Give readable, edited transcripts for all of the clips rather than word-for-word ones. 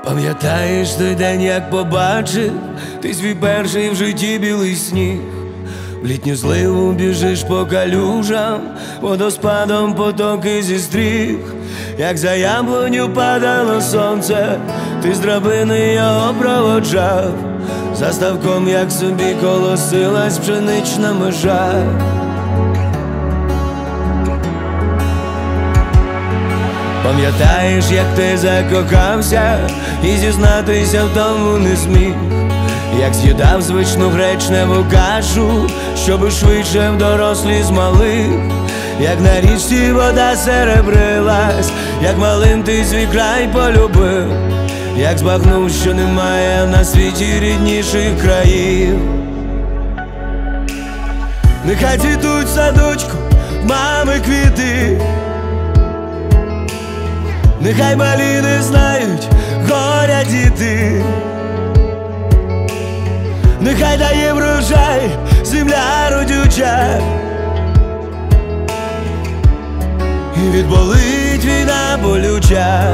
Пам'ятаєш той день, як побачив ти свій перший в житті білий сніг? В літню зливу біжиш по калюжам, водоспадом потоки зістріг. Як за яблуню падало сонце, ти з драбини його проводжав. За ставком, як собі колосилась пшенична межа. Пам'ятаєш, як ти закохався і зізнатися в тому не зміг? Як з'їдав звичну гречневу кашу, щоби швидше в дорослі з малих. Як на річці вода серебрилась, як малим ти свій край полюбив. Як збагнув, що немає на світі рідніших країв. Нехай цвітуть в садочку мами квіти, нехай малі не знають горя діти. Нехай дає врожай земля родюча, і відболить війна болюча.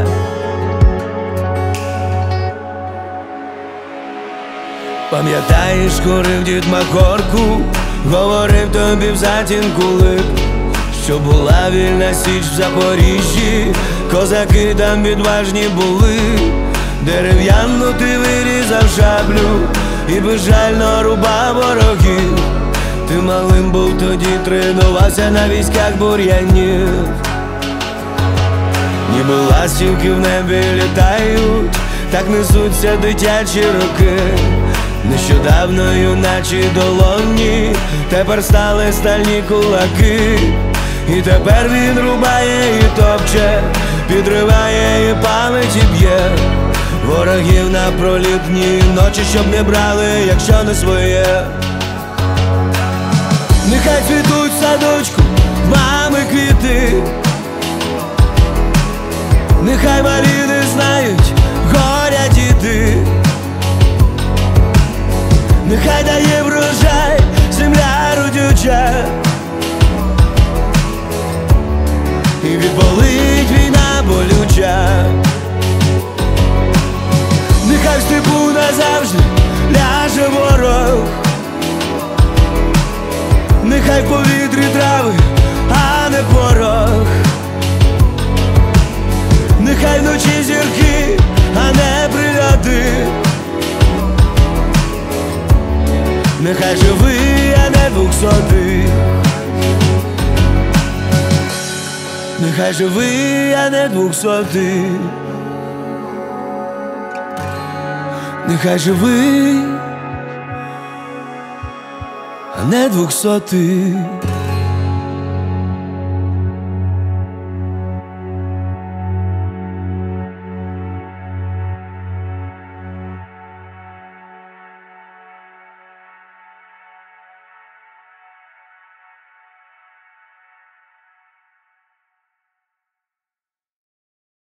Пам'ятаєш, курив дід махорку, говорив тобі в затінку лип, що була вільна січ в Запоріжжі, козаки там відважні були. Дерев'яну ти вирізав шаблю і безжально рубав ворогів. Ти малим був тоді, тренувався на військах бур'янів. Ніби ластівки в небі літають, так несуться дитячі роки. Нещодавно юначі долоні тепер стали стальні кулаки. І тепер він рубає і топче, підриває і палить і б'є ворогів на пролітні ночі, щоб не брали, якщо не своє. Нехай цвітуть в садочку мами квіти, нехай малі не знають горя діти. Нехай дає врожай земля родюча, і відболить війна болюча. Нехай в степу назавжди ляже ворог, нехай в повітрі трави, а не порох. Нехай вночі зірки, а не прильоти. Нехай живий, а не двохсотий. Нехай живий, а не двохсотий. Нехай живий, а не двохсотий.